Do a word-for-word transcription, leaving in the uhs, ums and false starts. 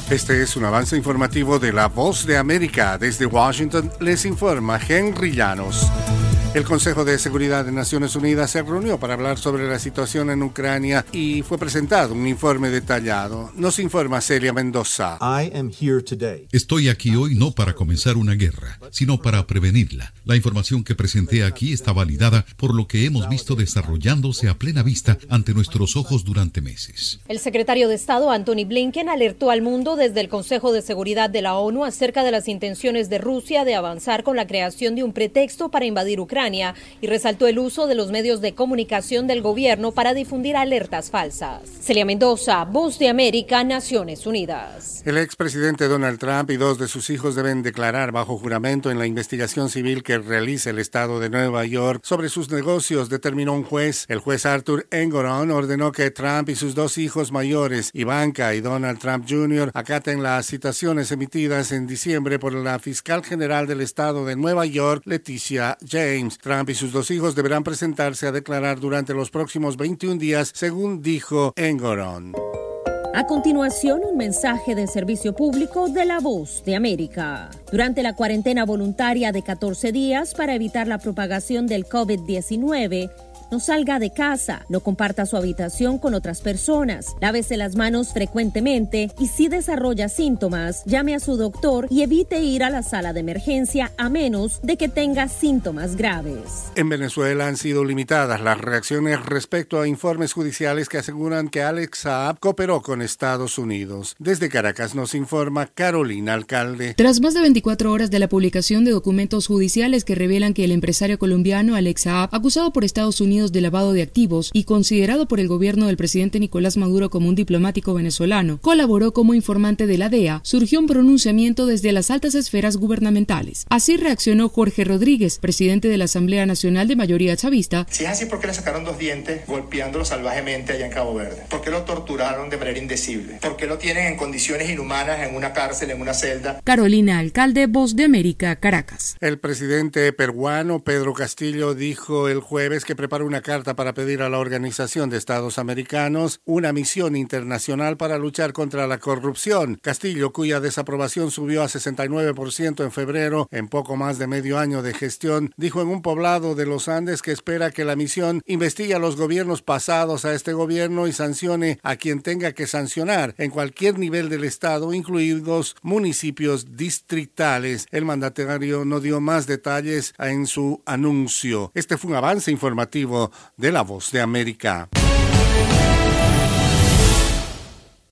Este es un avance informativo de La Voz de América. Desde Washington les informa Henry Llanos. El Consejo de Seguridad de Naciones Unidas se reunió para hablar sobre la situación en Ucrania y fue presentado un informe detallado. Nos informa Celia Mendoza. I am here today. Estoy aquí hoy no para comenzar una guerra, sino para prevenirla. La información que presenté aquí está validada por lo que hemos visto desarrollándose a plena vista ante nuestros ojos durante meses. El secretario de Estado, Antony Blinken, alertó al mundo desde el Consejo de Seguridad de la ONU acerca de las intenciones de Rusia de avanzar con la creación de un pretexto para invadir Ucrania y resaltó el uso de los medios de comunicación del gobierno para difundir alertas falsas. Celia Mendoza, Voz de América, Naciones Unidas. El expresidente Donald Trump y dos de sus hijos deben declarar bajo juramento en la investigación civil que realiza el estado de Nueva York sobre sus negocios, determinó un juez. El juez Arthur Engoron ordenó que Trump y sus dos hijos mayores, Ivanka y Donald Trump junior, acaten las citaciones emitidas en diciembre por la fiscal general del estado de Nueva York, Leticia James. Trump y sus dos hijos deberán presentarse a declarar durante los próximos veintiún días, según dijo Engoron. A continuación, un mensaje de servicio público de La Voz de América. Durante la cuarentena voluntaria de catorce días para evitar la propagación del COVID diecinueve, no salga de casa, no comparta su habitación con otras personas, lávese las manos frecuentemente y si desarrolla síntomas, llame a su doctor y evite ir a la sala de emergencia a menos de que tenga síntomas graves. En Venezuela han sido limitadas las reacciones respecto a informes judiciales que aseguran que Alex Saab cooperó con Estados Unidos. Desde Caracas nos informa Carolina Alcalde. Tras más de veinticuatro horas de la publicación de documentos judiciales que revelan que el empresario colombiano Alex Saab, acusado por Estados Unidos de lavado de activos y considerado por el gobierno del presidente Nicolás Maduro como un diplomático venezolano, colaboró como informante de la D E A, surgió un pronunciamiento desde las altas esferas gubernamentales. Así reaccionó Jorge Rodríguez, presidente de la Asamblea Nacional de mayoría chavista. Si es así, ¿por qué le sacaron dos dientes golpeándolo salvajemente allá en Cabo Verde? ¿Por qué lo torturaron de manera indecible? ¿Por qué lo tienen en condiciones inhumanas en una cárcel, en una celda? Carolina Alcalde, Voz de América, Caracas. El presidente peruano Pedro Castillo dijo el jueves que preparó una carta para pedir a la Organización de Estados Americanos una misión internacional para luchar contra la corrupción. Castillo, cuya desaprobación subió a sesenta y nueve por ciento en febrero, en poco más de medio año de gestión, dijo en un poblado de los Andes que espera que la misión investigue a los gobiernos pasados a este gobierno y sancione a quien tenga que sancionar en cualquier nivel del Estado, incluidos municipios distritales. El mandatario no dio más detalles en su anuncio. Este fue un avance informativo de La Voz de América.